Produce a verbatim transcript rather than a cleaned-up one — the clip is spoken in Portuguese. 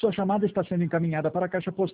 Sua chamada está sendo encaminhada para a caixa postal